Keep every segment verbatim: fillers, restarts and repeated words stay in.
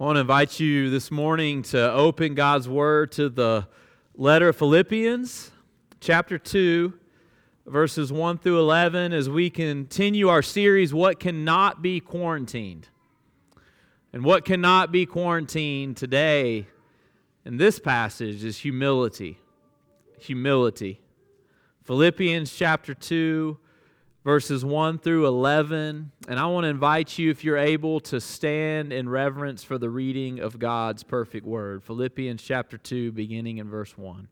I want to invite you this morning to open God's Word to the letter of Philippians, chapter two, verses one through eleven, as we continue our series, What Cannot Be Quarantined. And what cannot be quarantined today in this passage is humility. Humility. Philippians chapter two, verses one through eleven, and I want to invite you, if you're able, to stand in reverence for the reading of God's perfect word. Philippians chapter two, beginning in verse one.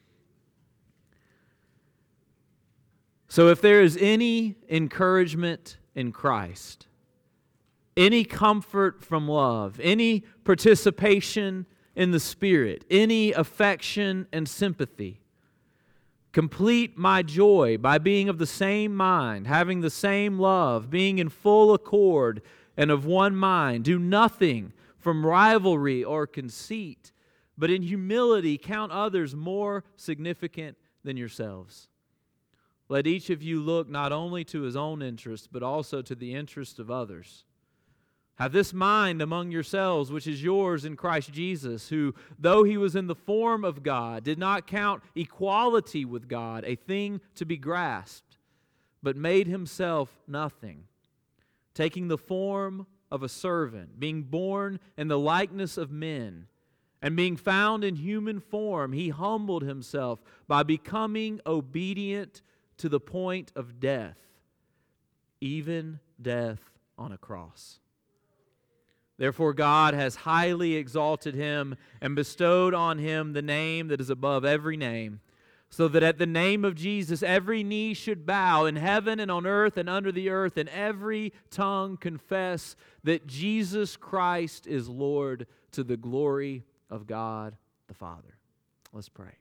So if there is any encouragement in Christ, any comfort from love, any participation in the Spirit, any affection and sympathy, complete my joy by being of the same mind, having the same love, being in full accord and of one mind. Do nothing from rivalry or conceit, but in humility count others more significant than yourselves. Let each of you look not only to his own interest, but also to the interest of others. Have this mind among yourselves, which is yours in Christ Jesus, who, though he was in the form of God, did not count equality with God a thing to be grasped, but made himself nothing, taking the form of a servant, being born in the likeness of men, and being found in human form, he humbled himself by becoming obedient to the point of death, even death on a cross. Therefore God has highly exalted him and bestowed on him the name that is above every name, so that at the name of Jesus every knee should bow in heaven and on earth and under the earth, and every tongue confess that Jesus Christ is Lord, to the glory of God the Father. Let's pray.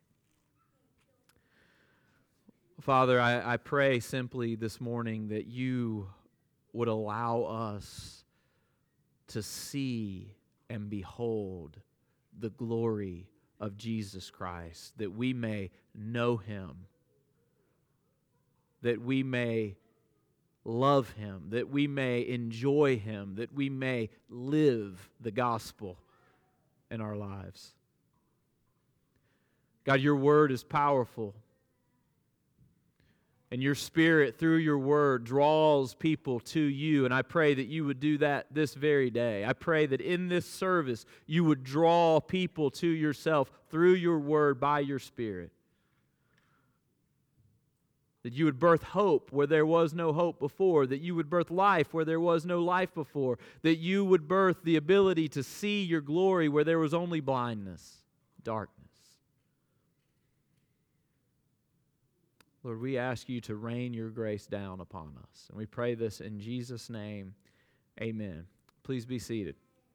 Father, I, I pray simply this morning that you would allow us to see and behold the glory of Jesus Christ, that we may know Him, that we may love Him, that we may enjoy Him, that we may live the gospel in our lives. God, your word is powerful. And your Spirit, through your word, draws people to you. And I pray that you would do that this very day. I pray that in this service, you would draw people to yourself through your word by your Spirit. That you would birth hope where there was no hope before. That you would birth life where there was no life before. That you would birth the ability to see your glory where there was only blindness, darkness. Lord, we ask you to rain your grace down upon us. And we pray this in Jesus' name. Amen. Please be seated.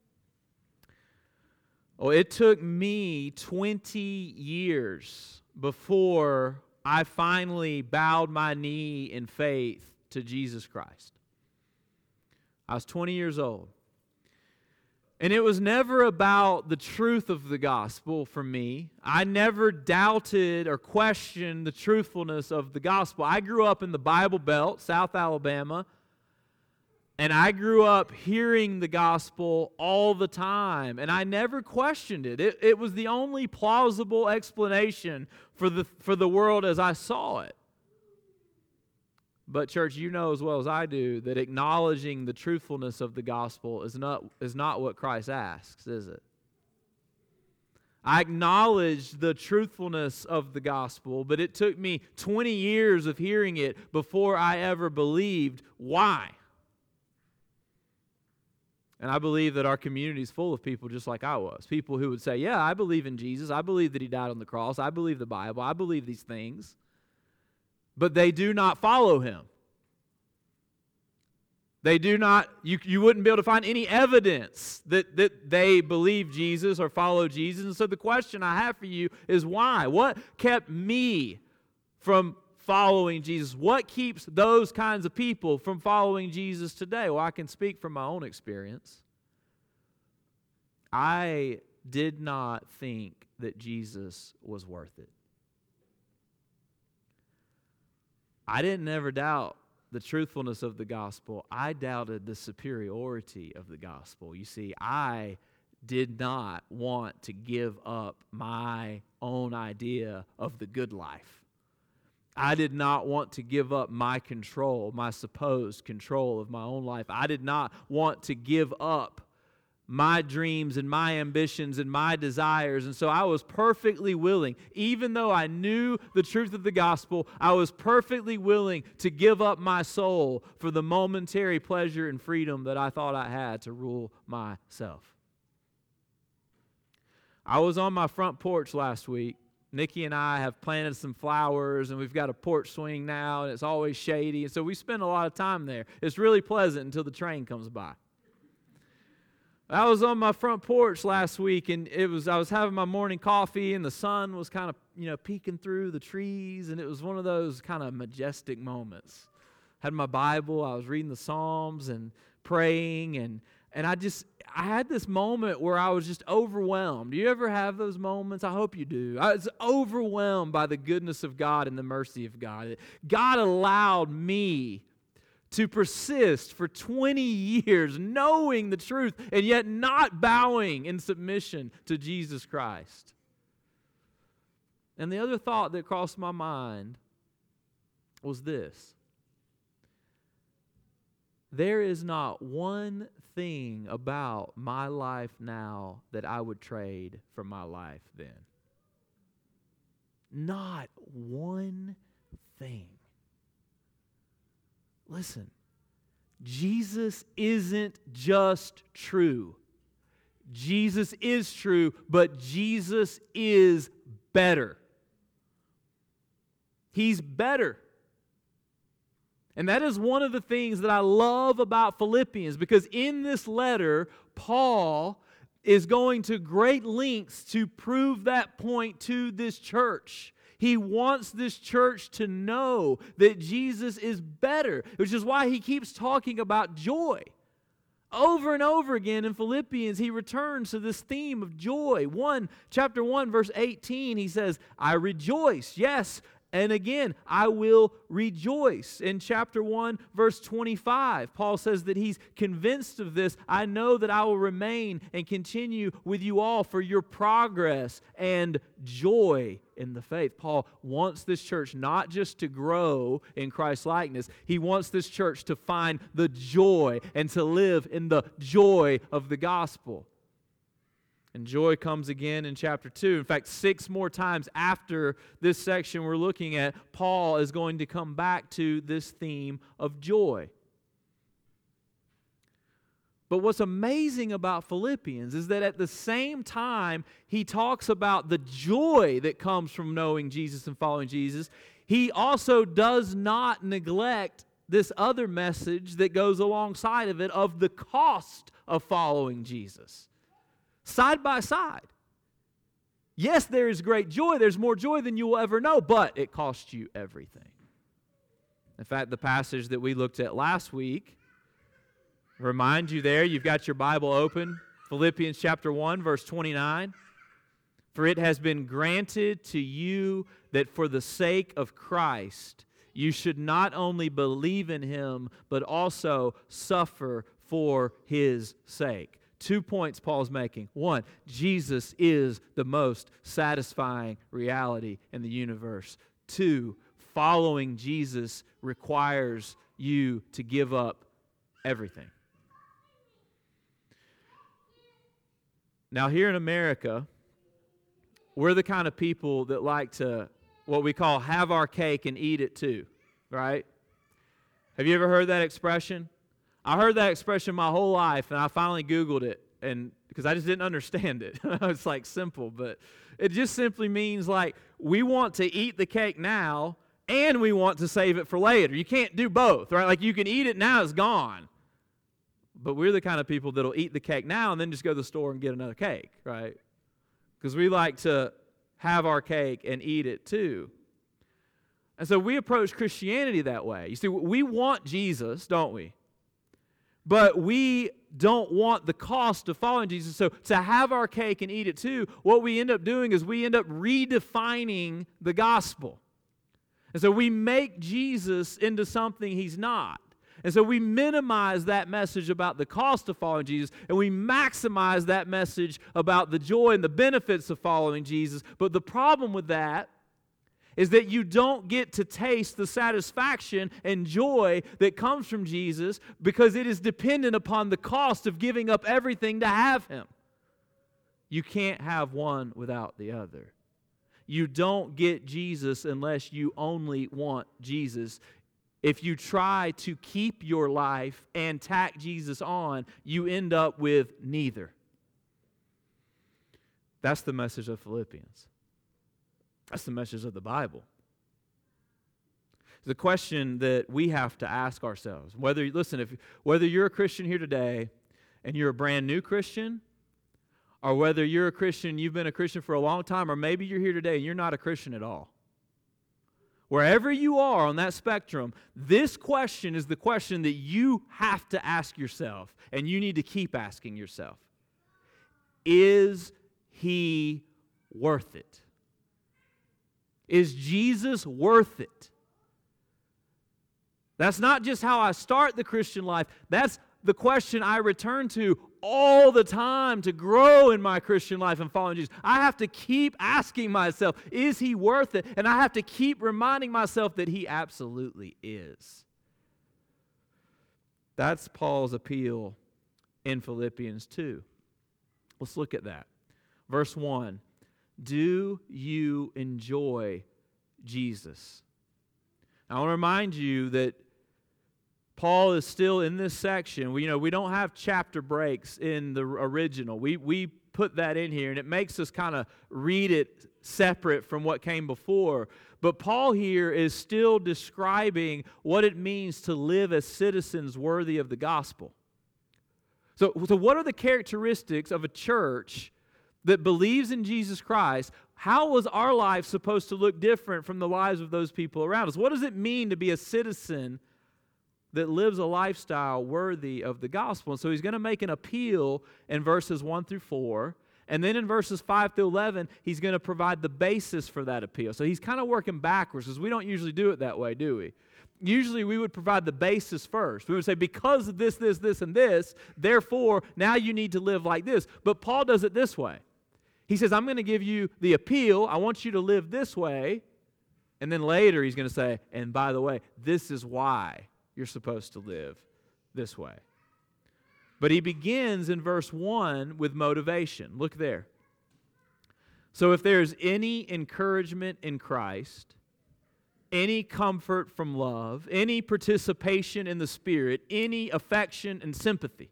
Oh, it took me twenty years before I finally bowed my knee in faith to Jesus Christ. I was twenty years old. And it was never about the truth of the gospel for me. I never doubted or questioned the truthfulness of the gospel. I grew up in the Bible Belt, South Alabama, and I grew up hearing the gospel all the time, and I never questioned it. It, it was the only plausible explanation for the, for the world as I saw it. But church, you know as well as I do that acknowledging the truthfulness of the gospel is not, is not what Christ asks, is it? I acknowledge the truthfulness of the gospel, but it took me twenty years of hearing it before I ever believed. Why? And I believe that our community is full of people just like I was. People who would say, yeah, I believe in Jesus. I believe that He died on the cross. I believe the Bible. I believe these things. But they do not follow Him. They do not, you, you wouldn't be able to find any evidence that, that they believe Jesus or follow Jesus. And so the question I have for you is why? What kept me from following Jesus? What keeps those kinds of people from following Jesus today? Well, I can speak from my own experience. I did not think that Jesus was worth it. I didn't ever doubt the truthfulness of the gospel. I doubted the superiority of the gospel. You see, I did not want to give up my own idea of the good life. I did not want to give up my control, my supposed control of my own life. I did not want to give up my dreams and my ambitions and my desires. And so I was perfectly willing, even though I knew the truth of the gospel, I was perfectly willing to give up my soul for the momentary pleasure and freedom that I thought I had to rule myself. I was on my front porch last week. Nikki and I have planted some flowers, and we've got a porch swing now, and it's always shady. And so we spend a lot of time there. It's really pleasant until the train comes by. I was on my front porch last week, and it was I was having my morning coffee, and the sun was kind of, you know, peeking through the trees, and it was one of those kind of majestic moments. I had my Bible, I was reading the Psalms and praying, and and I just I had this moment where I was just overwhelmed. Do you ever have those moments? I hope you do. I was overwhelmed by the goodness of God and the mercy of God. God allowed me to persist for twenty years knowing the truth and yet not bowing in submission to Jesus Christ. And the other thought that crossed my mind was this: there is not one thing about my life now that I would trade for my life then. Not one thing. Listen, Jesus isn't just true. Jesus is true, but Jesus is better. He's better. And that is one of the things that I love about Philippians, because in this letter, Paul is going to great lengths to prove that point to this church. He wants this church to know that Jesus is better, which is why he keeps talking about joy. Over and over again in Philippians, he returns to this theme of joy. One, chapter one, verse eighteen, he says, I rejoice, yes, and again, I will rejoice. In chapter one, verse twenty-five, Paul says that he's convinced of this. I know that I will remain and continue with you all for your progress and joy in the faith. Paul wants this church not just to grow in Christ's likeness. He wants this church to find the joy and to live in the joy of the gospel. And joy comes again in chapter two. In fact, six more times after this section we're looking at, Paul is going to come back to this theme of joy. But what's amazing about Philippians is that at the same time he talks about the joy that comes from knowing Jesus and following Jesus, he also does not neglect this other message that goes alongside of it of the cost of following Jesus. Side by side. Yes, there is great joy. There's more joy than you will ever know, but it costs you everything. In fact, the passage that we looked at last week, remind you there, you've got your Bible open, Philippians chapter one, verse twenty-nine. For it has been granted to you that for the sake of Christ, you should not only believe in Him, but also suffer for His sake. Two points Paul's making. One, Jesus is the most satisfying reality in the universe. Two, following Jesus requires you to give up everything. Now, here in America, we're the kind of people that like to, what we call, have our cake and eat it too, right? Have you ever heard that expression? I heard that expression my whole life, and I finally Googled it, and because I just didn't understand it. It's like simple, but it just simply means like we want to eat the cake now, and we want to save it for later. You can't do both, right? Like you can eat it now, it's gone. But we're the kind of people that'll eat the cake now and then just go to the store and get another cake, right? Because we like to have our cake and eat it too. And so we approach Christianity that way. You see, we want Jesus, don't we? But we don't want the cost of following Jesus. So to have our cake and eat it too, what we end up doing is we end up redefining the gospel. And so we make Jesus into something He's not. And so we minimize that message about the cost of following Jesus, and we maximize that message about the joy and the benefits of following Jesus. But the problem with that is that you don't get to taste the satisfaction and joy that comes from Jesus because it is dependent upon the cost of giving up everything to have Him. You can't have one without the other. You don't get Jesus unless you only want Jesus. If you try to keep your life and tack Jesus on, you end up with neither. That's the message of Philippians. That's the message of the Bible. The question that we have to ask ourselves, whether, listen, if whether you're a Christian here today and you're a brand new Christian, or whether you're a Christian, you've been a Christian for a long time, or maybe you're here today and you're not a Christian at all. Wherever you are on that spectrum, this question is the question that you have to ask yourself, and you need to keep asking yourself. Is He worth it? Is Jesus worth it? That's not just how I start the Christian life. That's the question I return to all the time to grow in my Christian life and following Jesus. I have to keep asking myself, is He worth it? And I have to keep reminding myself that He absolutely is. That's Paul's appeal in Philippians two. Let's look at that. Verse one. Do you enjoy Jesus? Now, I want to remind you that Paul is still in this section. We, you know, we don't have chapter breaks in the original. We, we put that in here, and it makes us kind of read it separate from what came before. But Paul here is still describing what it means to live as citizens worthy of the gospel. So, so what are the characteristics of a church that believes in Jesus Christ? How was our life supposed to look different from the lives of those people around us? What does it mean to be a citizen that lives a lifestyle worthy of the gospel? And so he's going to make an appeal in verses one through four. And then in verses five through eleven, he's going to provide the basis for that appeal. So he's kind of working backwards, because we don't usually do it that way, do we? Usually we would provide the basis first. We would say, because of this, this, this, and this, therefore, now you need to live like this. But Paul does it this way. He says, I'm going to give you the appeal. I want you to live this way. And then later he's going to say, and by the way, this is why you're supposed to live this way. But he begins in verse one with motivation. Look there. So if there's any encouragement in Christ, any comfort from love, any participation in the Spirit, any affection and sympathy.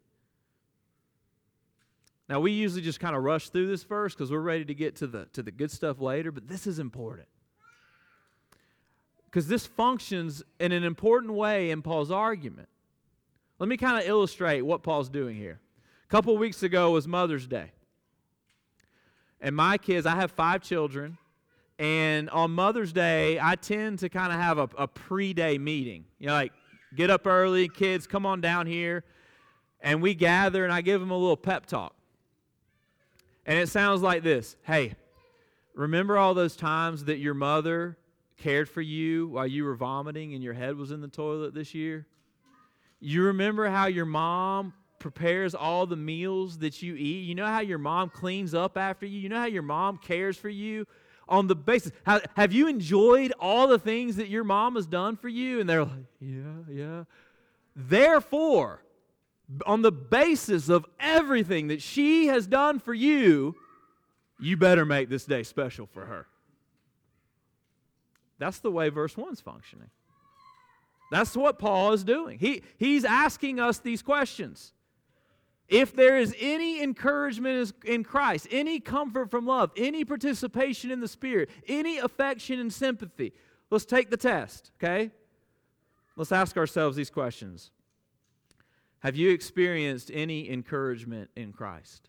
Now, we usually just kind of rush through this verse because we're ready to get to the, to the good stuff later, but this is important. Because this functions in an important way in Paul's argument. Let me kind of illustrate what Paul's doing here. A couple of weeks ago was Mother's Day. And my kids, I have five children, and on Mother's Day, I tend to kind of have a, a pre-day meeting. You know, like, get up early, kids, come on down here, and we gather, and I give them a little pep talk. And it sounds like this. Hey, remember all those times that your mother cared for you while you were vomiting and your head was in the toilet this year? You remember how your mom prepares all the meals that you eat? You know how your mom cleans up after you? You know how your mom cares for you? On the basis, how, have you enjoyed all the things that your mom has done for you? And they're like, yeah, yeah. Therefore, on the basis of everything that she has done for you, you better make this day special for her. That's the way verse one's functioning. That's what Paul is doing. He, he's asking us these questions. If there is any encouragement in Christ, any comfort from love, any participation in the Spirit, any affection and sympathy, let's take the test, okay? Let's ask ourselves these questions. Have you experienced any encouragement in Christ?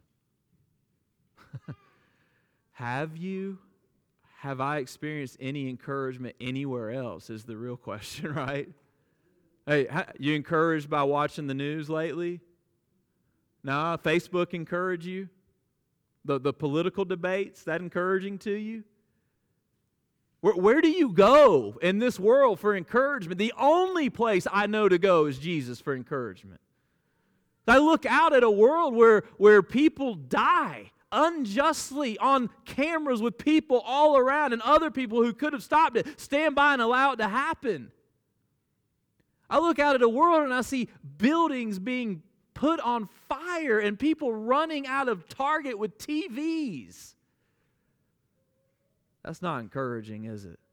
Have you? Have I experienced any encouragement anywhere else is the real question, right? Hey, you encouraged by watching the news lately? No, Facebook encourage you? The, the political debates, that encouraging to you? Where, where do you go in this world for encouragement? The only place I know to go is Jesus for encouragement. I look out at a world where, where people die unjustly on cameras with people all around, and other people who could have stopped it stand by and allow it to happen. I look out at a world and I see buildings being put on fire and people running out of Target with T Vs. That's not encouraging, is it?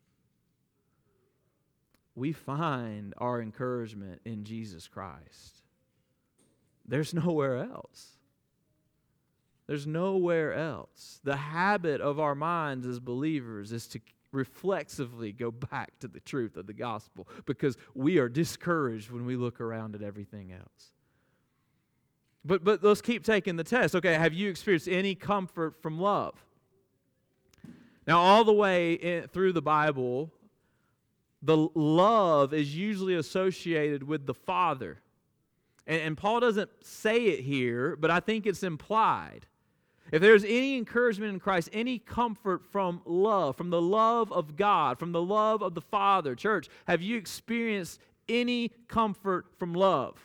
We find our encouragement in Jesus Christ. There's nowhere else. There's nowhere else. The habit of our minds as believers is to reflexively go back to the truth of the gospel because we are discouraged when we look around at everything else. But but let's keep taking the test. Okay, have you experienced any comfort from love? Now, all the way in, through the Bible, the love is usually associated with the Father. And, and Paul doesn't say it here, but I think it's implied. If there's any encouragement in Christ, any comfort from love, from the love of God, from the love of the Father, church, have you experienced any comfort from love?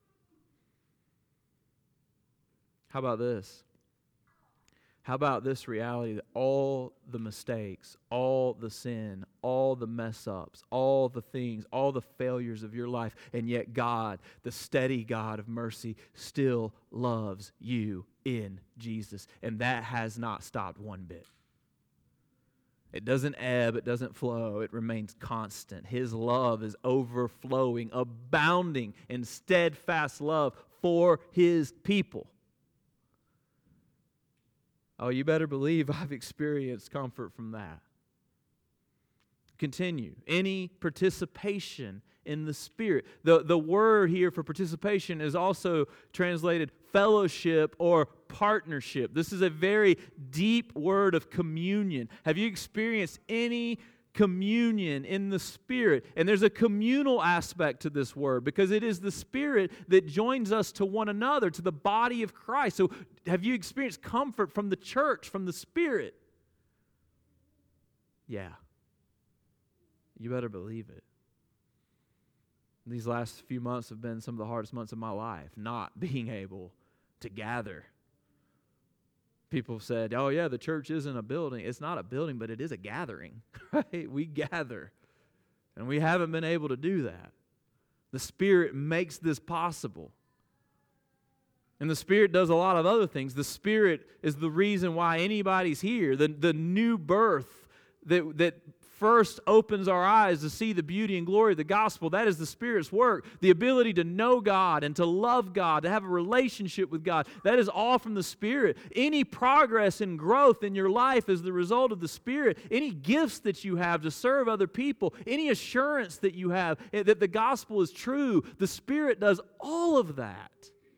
How about this? How about this reality that all the mistakes, all the sin, all the mess ups, all the things, all the failures of your life, and yet God, the steady God of mercy, still loves you in Jesus. And that has not stopped one bit. It doesn't ebb, it doesn't flow, it remains constant. His love is overflowing, abounding in steadfast love for His people. Oh, you better believe I've experienced comfort from that. Continue. Any participation in the Spirit. The, the word here for participation is also translated fellowship or partnership. This is a very deep word of communion. Have you experienced any communion in the Spirit? And there's a communal aspect to this word because it is the Spirit that joins us to one another, to the body of Christ. So have you experienced comfort from the church, from the Spirit? Yeah. You better believe it. These last few months have been some of the hardest months of my life, not being able to gather. People have said, oh yeah, the church isn't a building. It's not a building, but it is a gathering. Right? We gather. And we haven't been able to do that. The Spirit makes this possible. And the Spirit does a lot of other things. The Spirit is the reason why anybody's here. The, the new birth that, that first opens our eyes to see the beauty and glory of the gospel. That is the Spirit's work. The ability to know God and to love God, to have a relationship with God. That is all from the Spirit. Any progress and growth in your life is the result of the Spirit. Any gifts that you have to serve other people, any assurance that you have that the gospel is true, the Spirit does all of that.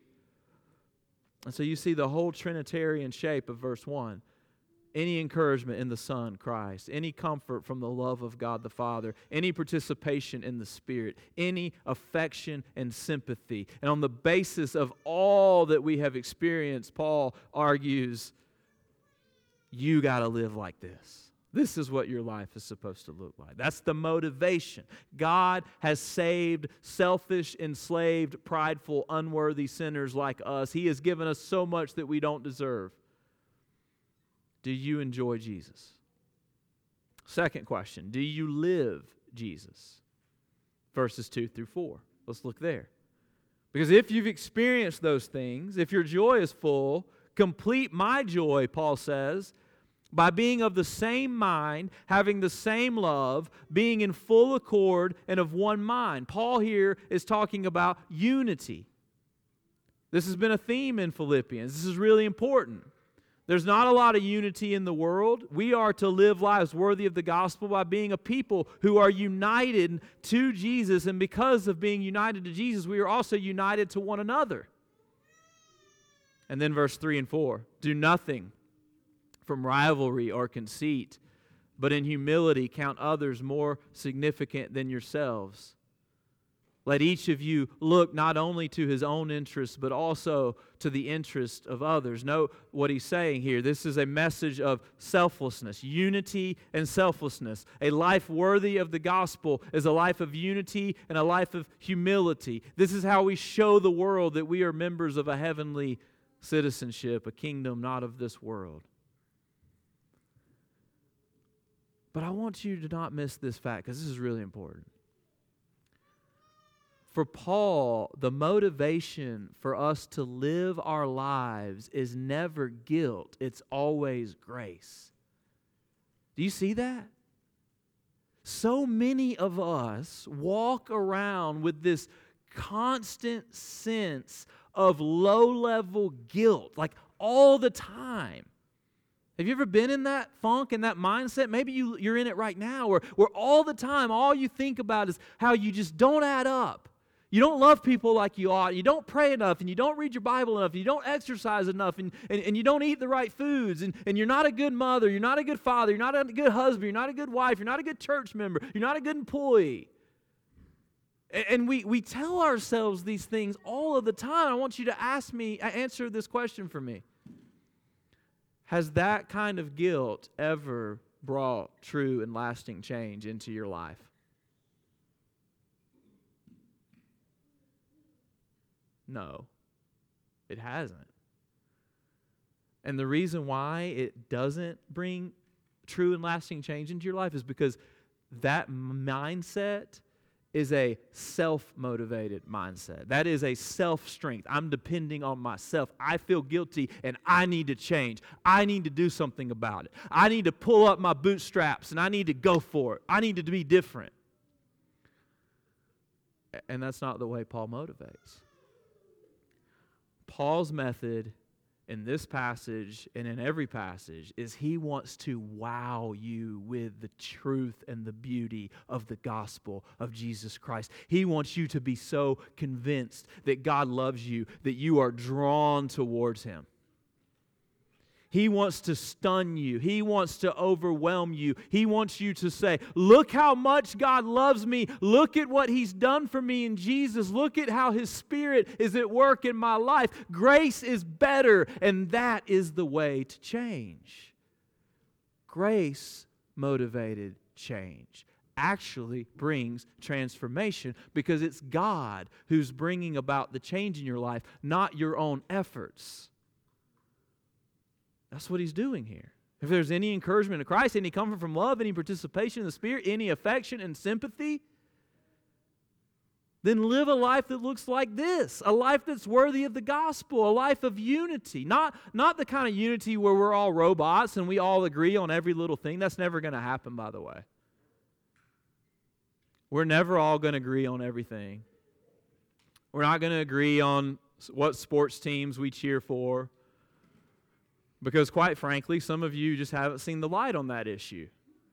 And so you see the whole Trinitarian shape of verse one. Any encouragement in the Son, Christ, any comfort from the love of God the Father, any participation in the Spirit, any affection and sympathy. And on the basis of all that we have experienced, Paul argues, you got to live like this. This is what your life is supposed to look like. That's the motivation. God has saved selfish, enslaved, prideful, unworthy sinners like us. He has given us so much that we don't deserve. Do you enjoy Jesus? Second question, do you live Jesus? Verses two through four. Let's look there. Because if you've experienced those things, if your joy is full, complete my joy, Paul says, by being of the same mind, having the same love, being in full accord and of one mind. Paul here is talking about unity. This has been a theme in Philippians. This is really important. There's not a lot of unity in the world. We are to live lives worthy of the gospel by being a people who are united to Jesus. And because of being united to Jesus, we are also united to one another. And then verse three and four. Do nothing from rivalry or conceit, but in humility count others more significant than yourselves. Let each of you look not only to his own interests, but also to the interest of others. Note what he's saying here. This is a message of selflessness, unity and selflessness. A life worthy of the gospel is a life of unity and a life of humility. This is how we show the world that we are members of a heavenly citizenship, a kingdom not of this world. But I want you to not miss this fact, because this is really important. For Paul, the motivation for us to live our lives is never guilt. It's always grace. Do you see that? So many of us walk around with this constant sense of low-level guilt, like all the time. Have you ever been in that funk, in that mindset? Maybe you, you're in it right now, where, where all the time, all you think about is how you just don't add up. You don't love people like you ought. You don't pray enough, and you don't read your Bible enough, and you don't exercise enough, and, and, and you don't eat the right foods, and, and you're not a good mother, you're not a good father, you're not a good husband, you're not a good wife, you're not a good church member, you're not a good employee. And, and we, we tell ourselves these things all of the time. I want you to ask me, answer this question for me. Has that kind of guilt ever brought true and lasting change into your life? No, it hasn't. And the reason why it doesn't bring true and lasting change into your life is because that mindset is a self-motivated mindset. That is a self-strength. I'm depending on myself. I feel guilty and I need to change. I need to do something about it. I need to pull up my bootstraps and I need to go for it. I need to be different. And that's not the way Paul motivates. Paul's method in this passage and in every passage is he wants to wow you with the truth and the beauty of the gospel of Jesus Christ. He wants you to be so convinced that God loves you that you are drawn towards Him. He wants to stun you. He wants to overwhelm you. He wants you to say, look how much God loves me. Look at what He's done for me in Jesus. Look at how His Spirit is at work in my life. Grace is better, and that is the way to change. Grace-motivated change actually brings transformation because it's God who's bringing about the change in your life, not your own efforts. That's what He's doing here. If there's any encouragement in Christ, any comfort from love, any participation in the Spirit, any affection and sympathy, then live a life that looks like this, a life that's worthy of the gospel, a life of unity. Not, not the kind of unity where we're all robots and we all agree on every little thing. That's never going to happen, by the way. We're never all going to agree on everything. We're not going to agree on what sports teams we cheer for. Because quite frankly, some of you just haven't seen the light on that issue.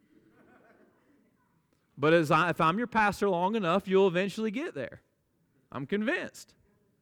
But as I, if I'm your pastor long enough, you'll eventually get there. I'm convinced.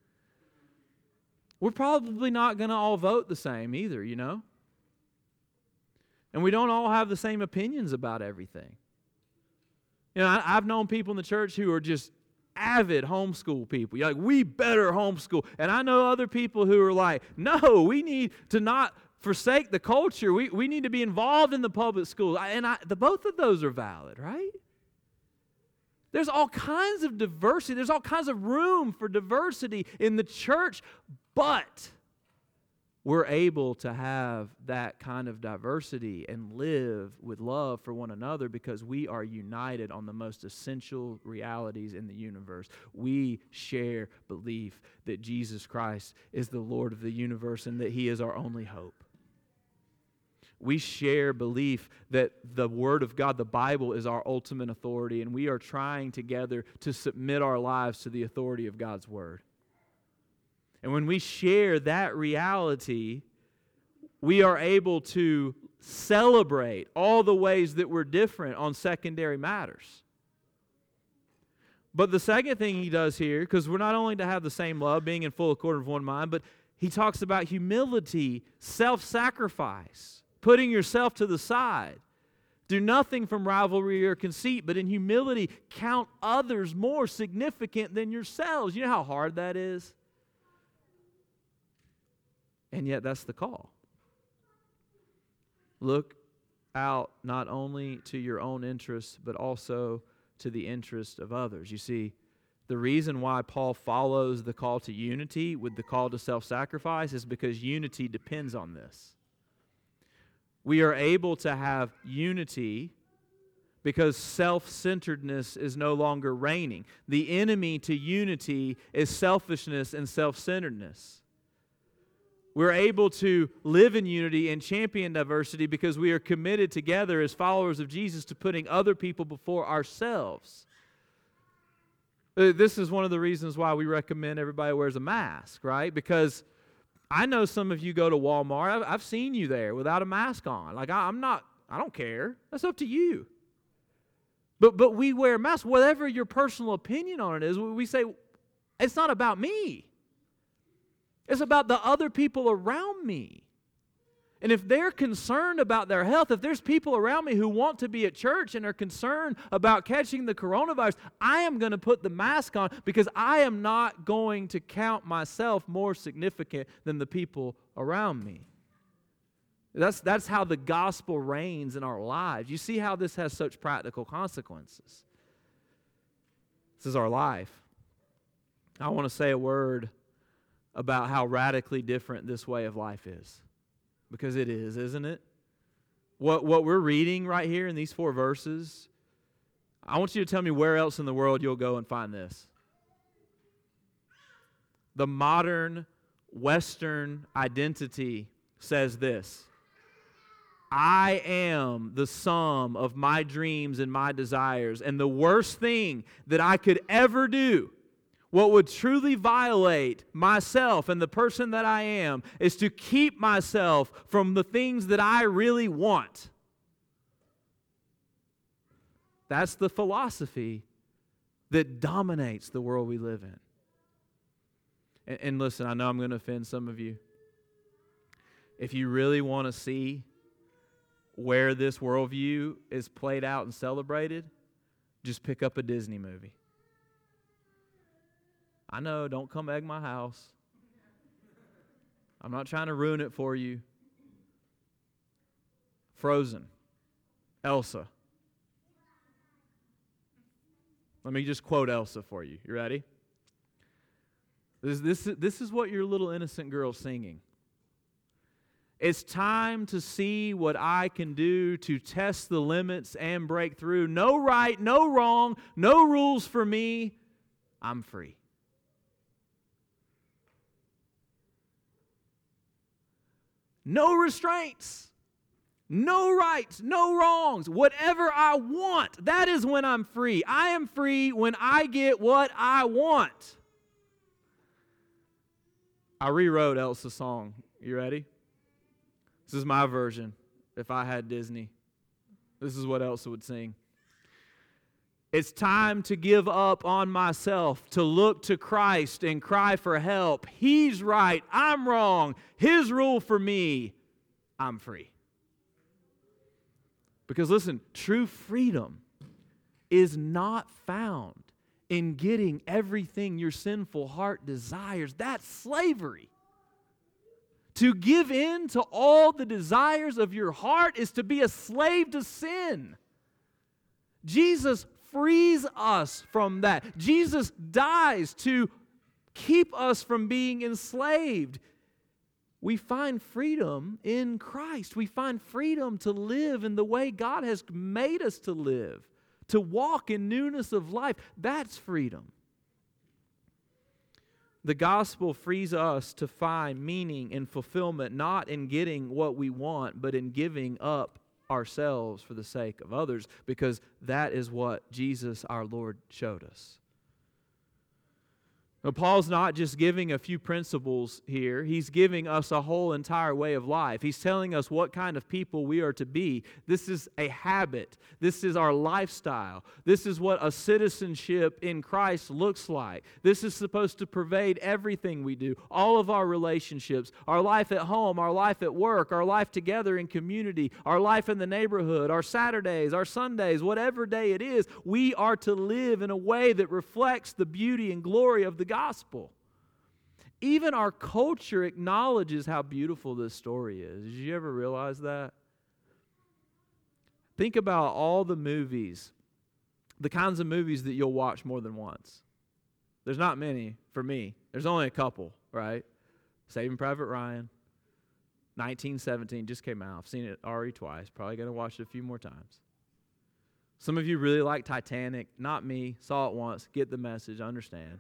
We're probably not going to all vote the same either, you know? And we don't all have the same opinions about everything. You know, I, I've known people in the church who are just avid homeschool people. You're like, we better homeschool. And I know other people who are like, no, we need to not forsake the culture. We, we need to be involved in the public schools. And I, the both of those are valid, right? There's all kinds of diversity. There's all kinds of room for diversity in the church, but we're able to have that kind of diversity and live with love for one another because we are united on the most essential realities in the universe. We share belief that Jesus Christ is the Lord of the universe and that He is our only hope. We share belief that the Word of God, the Bible, is our ultimate authority, and we are trying together to submit our lives to the authority of God's Word. And when we share that reality, we are able to celebrate all the ways that we're different on secondary matters. But the second thing he does here, because we're not only to have the same love, being in full accord of one mind, but he talks about humility, self-sacrifice, putting yourself to the side, Do nothing from rivalry or conceit, but in humility count others more significant than yourselves. You know how hard that is? And yet that's the call. Look out not only to your own interests, but also to the interest of others. You see, the reason why Paul follows the call to unity with the call to self-sacrifice is because unity depends on this. We are able to have unity because self-centeredness is no longer reigning. The enemy to unity is selfishness and self-centeredness. We're able to live in unity and champion diversity because we are committed together as followers of Jesus to putting other people before ourselves. This is one of the reasons why we recommend everybody wears a mask, right? Because I know some of you go to Walmart. I've, I've seen you there without a mask on. Like, I, I'm not, I don't care. That's up to you. But but we wear masks. Whatever your personal opinion on it is, we say, it's not about me. It's about the other people around me. And if they're concerned about their health, if there's people around me who want to be at church and are concerned about catching the coronavirus, I am going to put the mask on because I am not going to count myself more significant than the people around me. That's, that's how the gospel reigns in our lives. You see how this has such practical consequences. This is our life. I want to say a word about how radically different this way of life is. Because it is, isn't it? What, what we're reading right here in these four verses, I want you to tell me where else in the world you'll go and find this. The modern Western identity says this: I am the sum of my dreams and my desires, and the worst thing that I could ever do, what would truly violate myself and the person that I am, is to keep myself from the things that I really want. That's the philosophy that dominates the world we live in. And, and listen, I know I'm going to offend some of you. If you really want to see where this worldview is played out and celebrated, just pick up a Disney movie. I know, don't come egg my house. I'm not trying to ruin it for you. Frozen. Elsa. Let me just quote Elsa for you. You ready? This, this, this is what your little innocent girl's singing. It's time to see what I can do to test the limits and break through. No right, no wrong, no rules for me. I'm free. No restraints, no rights, no wrongs. Whatever I want, that is when I'm free. I am free when I get what I want. I rewrote Elsa's song. You ready? This is my version. If I had Disney, this is what Elsa would sing. It's time to give up on myself, to look to Christ and cry for help. He's right, I'm wrong. His rule for me, I'm free. Because listen, true freedom is not found in getting everything your sinful heart desires. That's slavery. To give in to all the desires of your heart is to be a slave to sin. Jesus frees us from that. Jesus dies to keep us from being enslaved. We find freedom in Christ. We find freedom to live in the way God has made us to live, to walk in newness of life. That's freedom. The gospel frees us to find meaning and fulfillment not in getting what we want, but in giving up ourselves for the sake of others, because that is what Jesus our Lord showed us. Now, Paul's not just giving a few principles here. He's giving us a whole entire way of life. He's telling us what kind of people we are to be. This is a habit. This is our lifestyle. This is what a citizenship in Christ looks like. This is supposed to pervade everything we do, all of our relationships, our life at home, our life at work, our life together in community, our life in the neighborhood, our Saturdays, our Sundays, whatever day it is. We are to live in a way that reflects the beauty and glory of the gospel. Even our culture acknowledges how beautiful this story is. Did you ever realize that? Think about all the movies, the kinds of movies that you'll watch more than once. There's not many for me. There's only a couple, right? Saving Private Ryan, nineteen seventeen just came out. I've seen it already twice. Probably going to watch it a few more times. Some of you really like Titanic. Not me. Saw it once. Get the message. Understand.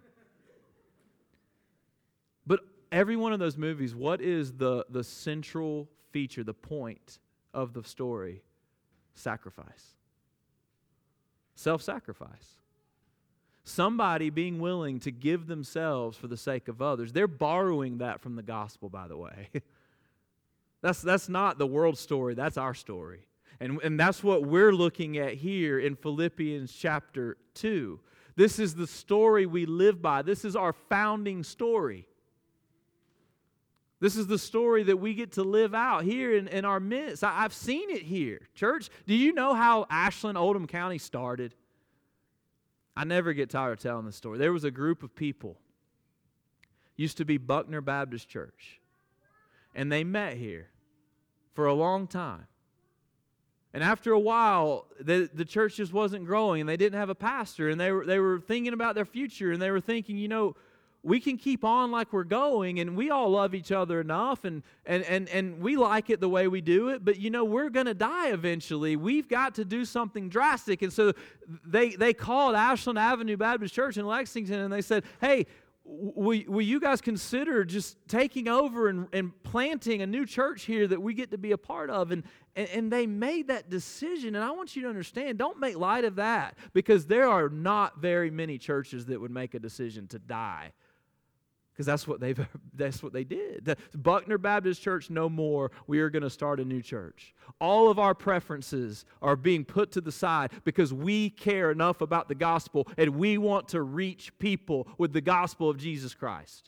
But every one of those movies, what is the, the central feature, the point of the story? Sacrifice. Self-sacrifice. Somebody being willing to give themselves for the sake of others. They're borrowing that from the gospel, by the way. that's, that's not the world story. That's our story. And, and that's what we're looking at here in Philippians chapter two. This is the story we live by. This is our founding story. This is the story that we get to live out here in, in our midst. I, I've seen it here. Church, do you know how Ashland, Oldham County started? I never get tired of telling this story. There was a group of people, used to be Buckner Baptist Church, and they met here for a long time. And after a while, the, the church just wasn't growing, and they didn't have a pastor, and they were, they were thinking about their future, and they were thinking, you know, we can keep on like we're going, and we all love each other enough, and and and, and we like it the way we do it, but you know, we're going to die eventually. We've got to do something drastic. And so they, they called Ashland Avenue Baptist Church in Lexington, and they said, hey, will, will you guys consider just taking over and, and planting a new church here that we get to be a part of? And, and, and they made that decision, and I want you to understand, don't make light of that, because there are not very many churches that would make a decision to die. Because that's what they've that's what they did. The Buckner Baptist Church, no more. We are going to start a new church. All of our preferences are being put to the side because we care enough about the gospel and we want to reach people with the gospel of Jesus Christ.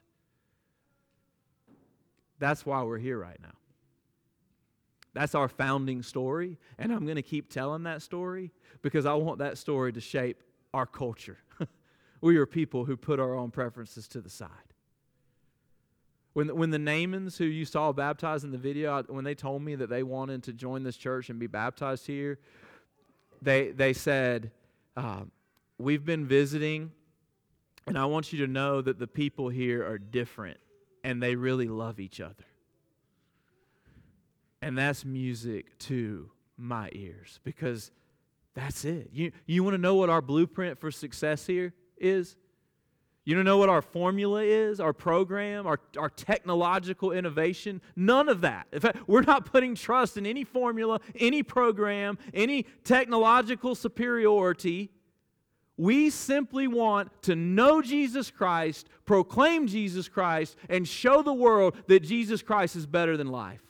That's why we're here right now. That's our founding story, and I'm going to keep telling that story because I want that story to shape our culture. We are people who put our own preferences to the side. When, when the Naamans who you saw baptized in the video, when they told me that they wanted to join this church and be baptized here, they, they said, uh, we've been visiting, and I want you to know that the people here are different, and they really love each other. And that's music to my ears, because that's it. You, you want to know what our blueprint for success here is? You don't know what our formula is, our program, our, our technological innovation? None of that. In fact, we're not putting trust in any formula, any program, any technological superiority. We simply want to know Jesus Christ, proclaim Jesus Christ, and show the world that Jesus Christ is better than life.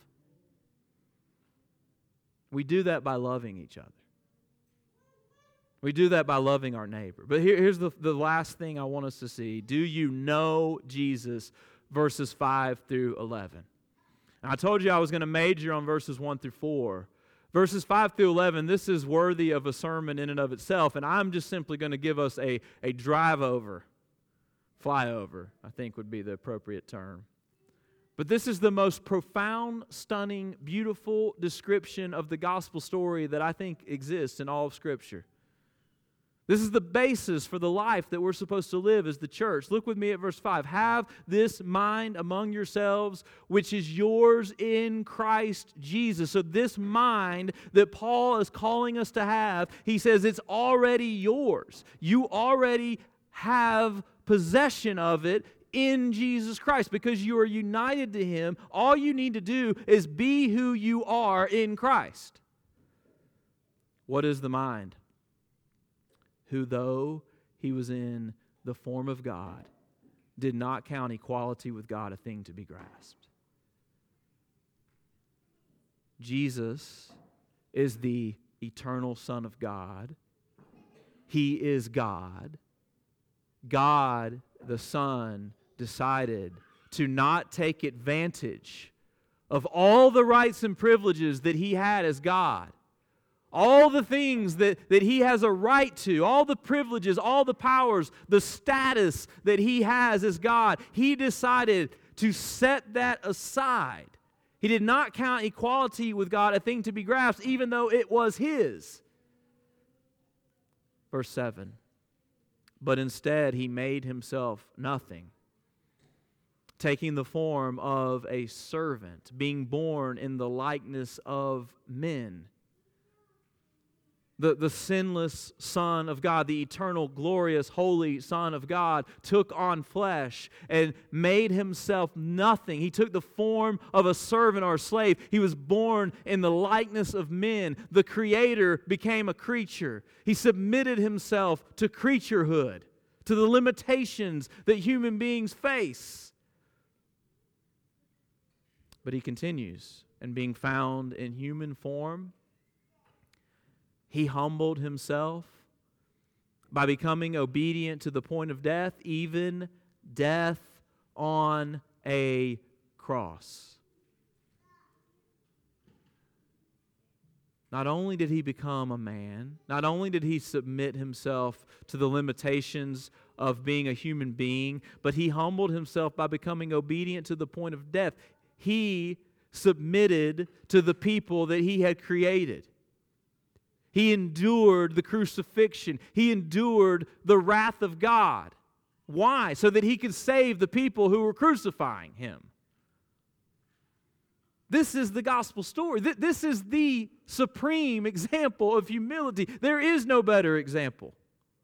We do that by loving each other. We do that by loving our neighbor. But here, here's the, the last thing I want us to see. Do you know Jesus? Verses five through eleven. And I told you I was going to major on verses one through four. Verses five through eleven, this is worthy of a sermon in and of itself. And I'm just simply going to give us a, a drive over, flyover, I think would be the appropriate term. But this is the most profound, stunning, beautiful description of the gospel story that I think exists in all of Scripture. This is the basis for the life that we're supposed to live as the church. Look with me at verse five. Have this mind among yourselves, which is yours in Christ Jesus. So this mind that Paul is calling us to have, he says it's already yours. You already have possession of it in Jesus Christ because you are united to Him. All you need to do is be who you are in Christ. What is the mind? Who, though He was in the form of God, did not count equality with God a thing to be grasped. Jesus is the eternal Son of God. He is God. God, the Son, decided to not take advantage of all the rights and privileges that He had as God. All the things that, that He has a right to, all the privileges, all the powers, the status that He has as God. He decided to set that aside. He did not count equality with God a thing to be grasped, even though it was His. Verse seven. But instead He made Himself nothing, taking the form of a servant, being born in the likeness of men. The, the sinless Son of God, the eternal, glorious, holy Son of God, took on flesh and made Himself nothing. He took the form of a servant or a slave. He was born in the likeness of men. The Creator became a creature. He submitted Himself to creaturehood, to the limitations that human beings face. But He continues, and being found in human form, He humbled Himself by becoming obedient to the point of death, even death on a cross. Not only did He become a man, not only did He submit Himself to the limitations of being a human being, but He humbled Himself by becoming obedient to the point of death. He submitted to the people that He had created. He endured the crucifixion. He endured the wrath of God. Why? So that He could save the people who were crucifying Him. This is the gospel story. This is the supreme example of humility. There is no better example.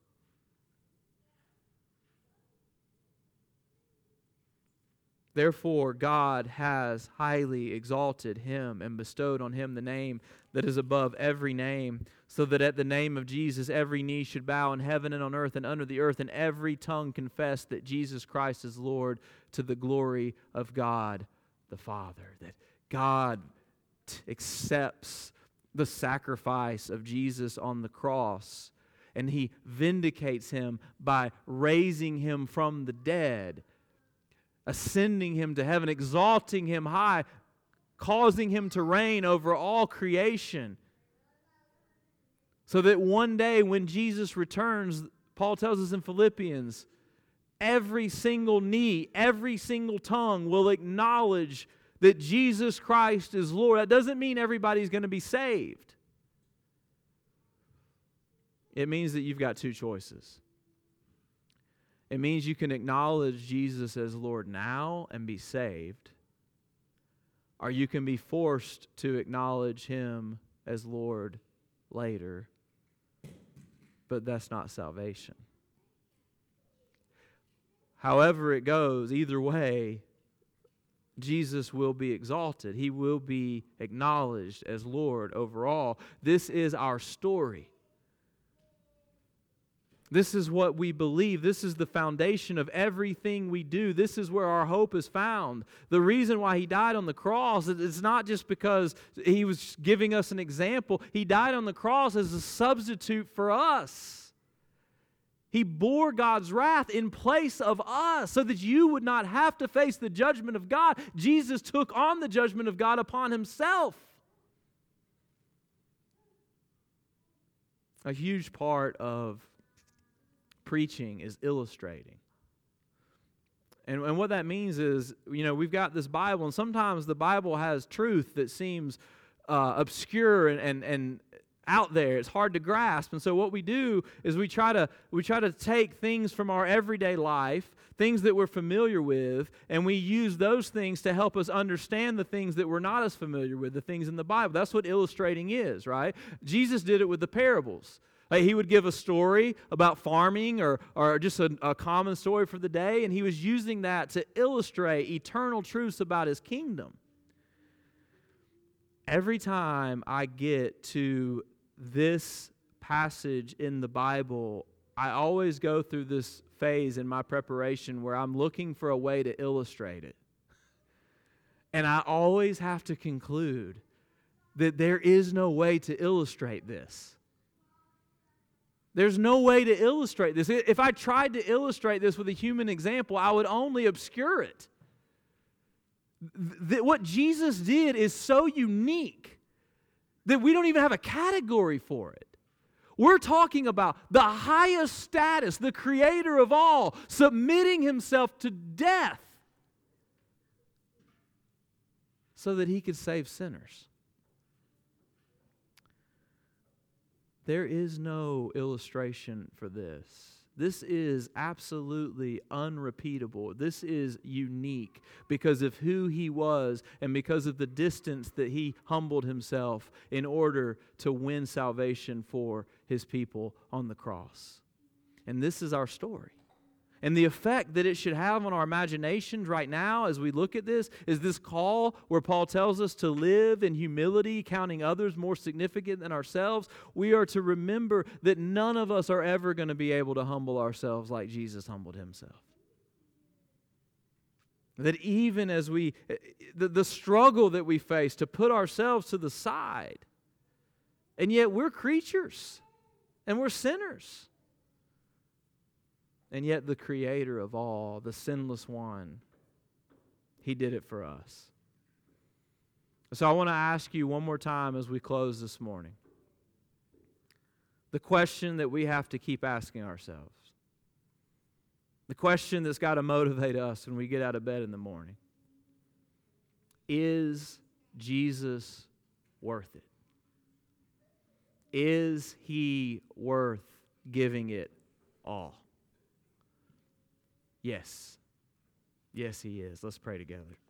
Therefore, God has highly exalted Him and bestowed on Him the name that is above every name, so that at the name of Jesus every knee should bow in heaven and on earth and under the earth, and every tongue confess that Jesus Christ is Lord, to the glory of God the Father. That God t- accepts the sacrifice of Jesus on the cross, and He vindicates Him by raising Him from the dead, ascending Him to heaven, exalting Him high, causing Him to reign over all creation. So that one day when Jesus returns, Paul tells us in Philippians, every single knee, every single tongue will acknowledge that Jesus Christ is Lord. That doesn't mean everybody's going to be saved. It means that you've got two choices. It means you can acknowledge Jesus as Lord now and be saved, or you can be forced to acknowledge Him as Lord later, but that's not salvation. However it goes, either way, Jesus will be exalted. He will be acknowledged as Lord over all. This is our story. This is what we believe. This is the foundation of everything we do. This is where our hope is found. The reason why He died on the cross is not just because He was giving us an example. He died on the cross as a substitute for us. He bore God's wrath in place of us so that you would not have to face the judgment of God. Jesus took on the judgment of God upon Himself. A huge part of preaching is illustrating. And, and what that means is, you know, we've got this Bible, and sometimes the Bible has truth that seems uh, obscure and, and, and out there. It's hard to grasp. And so what we do is we try to we try to take things from our everyday life, things that we're familiar with, and we use those things to help us understand the things that we're not as familiar with, the things in the Bible. That's what illustrating is, right? Jesus did it with the parables. Like he would give a story about farming or, or just a, a common story for the day, and He was using that to illustrate eternal truths about His kingdom. Every time I get to this passage in the Bible, I always go through this phase in my preparation where I'm looking for a way to illustrate it. And I always have to conclude that there is no way to illustrate this. There's no way to illustrate this. If I tried to illustrate this with a human example, I would only obscure it. Th- what Jesus did is so unique that we don't even have a category for it. We're talking about the highest status, the creator of all, submitting himself to death so that he could save sinners. There is no illustration for this. This is absolutely unrepeatable. This is unique because of who he was and because of the distance that he humbled himself in order to win salvation for his people on the cross. And this is our story. And the effect that it should have on our imaginations right now as we look at this is this call where Paul tells us to live in humility, counting others more significant than ourselves. We are to remember that none of us are ever going to be able to humble ourselves like Jesus humbled himself. That even as we, the, the struggle that we face to put ourselves to the side, and yet we're creatures and we're sinners. And yet the creator of all, the sinless one, he did it for us. So I want to ask you one more time as we close this morning. The question that we have to keep asking ourselves. The question that's got to motivate us when we get out of bed in the morning. Is Jesus worth it? Is he worth giving it all? Yes. Yes, he is. Let's pray together.